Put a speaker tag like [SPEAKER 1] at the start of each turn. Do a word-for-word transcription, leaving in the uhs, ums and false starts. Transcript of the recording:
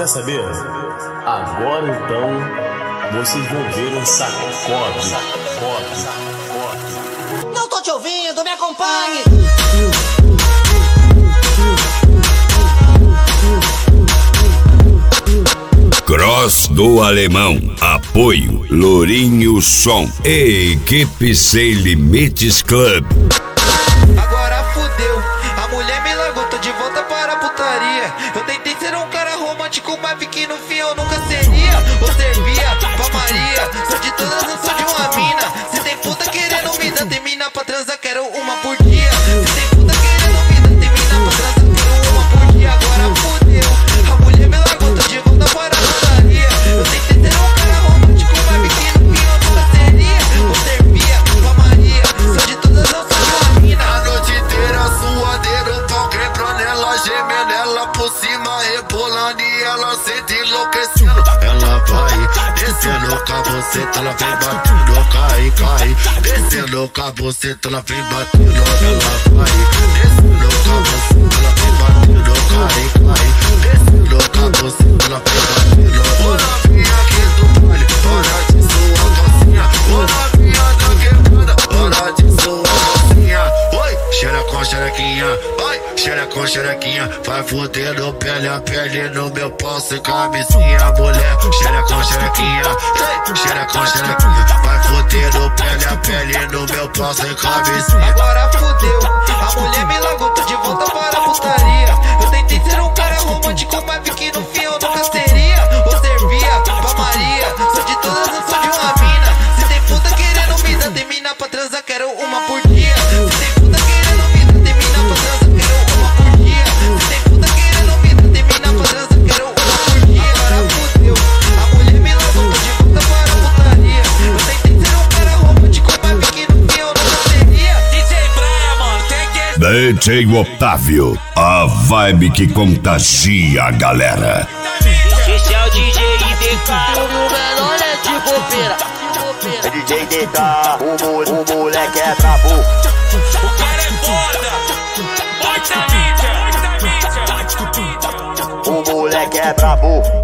[SPEAKER 1] Quer saber? Agora então vocês vão ver um sacode, sacode, sacode.
[SPEAKER 2] Não tô te ouvindo, me acompanhe.
[SPEAKER 3] Cross do Alemão, apoio Lourinho Som e equipe Sem Limites Club.
[SPEAKER 4] Agora fudeu, a mulher me largou, tô de volta para a putaria. Eu tentei ser um cara romântico, mas vi que no fim eu nunca seria. Ou servia pra Maria, sou de todas, eu sou de uma mina. Se tem puta querendo me dar, tem mina pra transar, quero uma por dia. Se tem puta querendo me dar, tem mina pra transar, quero uma por dia. Agora fudeu, a mulher me largou, tô de volta para a putaria. Eu tentei ser um cara romântico, mas vi que no fim eu nunca seria. Ou servia pra Maria, sou de todas, eu sou de uma mina.
[SPEAKER 5] A noite inteira suadeira, o pau quebrando, ela gemendo, ela por cima rebolando e ela sente enlouquecendo. Ela vai descendo com a buceta, ela vem batendo, cai, cai. Descendo com a buceta, ela vem batendo. Ela vai descendo com a buceta, ela vem batendo, cai, cai. Descendo com a buceta, ela vem batendo. Ô novinha aqui do baile, hora de sua calcinha. Ô novinha da quebrada, hora de sua calcinha. Oi, cheira com xerequinha, oi, cheira com xerequinha. Vai fudendo pele a pele no meu pau sem camisinha. Mulher, cheira com xerequinha, ei, cheira com xerequinha. Vai fudendo pele a pele no meu pau sem camisinha.
[SPEAKER 4] Agora fudeu, a mulher me largou, tô de volta para a putaria. Eu tentei ser um cara romântico, mas vi que no fim eu nunca seria. Ou servia pra Maria, sou de todas, eu sou de uma mina. Se tem puta querendo me dar, tem mina pra transar, quero uma por dia. Se tem puta querendo me dar, tem mina pra transar, quero uma por dia. Se tem puta querendo me dar, tem mina pra transar, quero uma por dia. Agora fudeu, a mulher me largou, tô de volta para a putaria. Eu tentei ser um cara romântico, mas vi que no fim eu nunca seria. D J Praia, mano, tem que...
[SPEAKER 3] D J Otávio, a vibe que contagia a galera.
[SPEAKER 6] Esse é o D J D K, o menor é de bobeira.
[SPEAKER 7] É D J D K, o, mo o moleque é brabo.
[SPEAKER 6] O cara é foda, bota a mídia, bota a mídia.
[SPEAKER 7] O moleque é brabo.